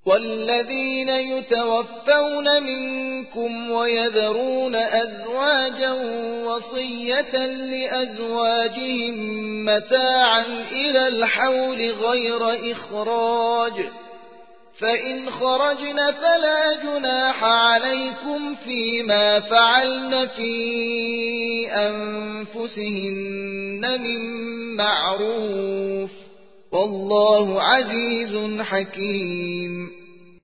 والذين يتوفون منكم ويذرون أزواجا وصية لأزواجهم متاعا إلى الحول غير إخراج، فإن خرجن فلا جناح عليكم فيما فعلن في أنفسهن من معروف، والله عزيز حكيم.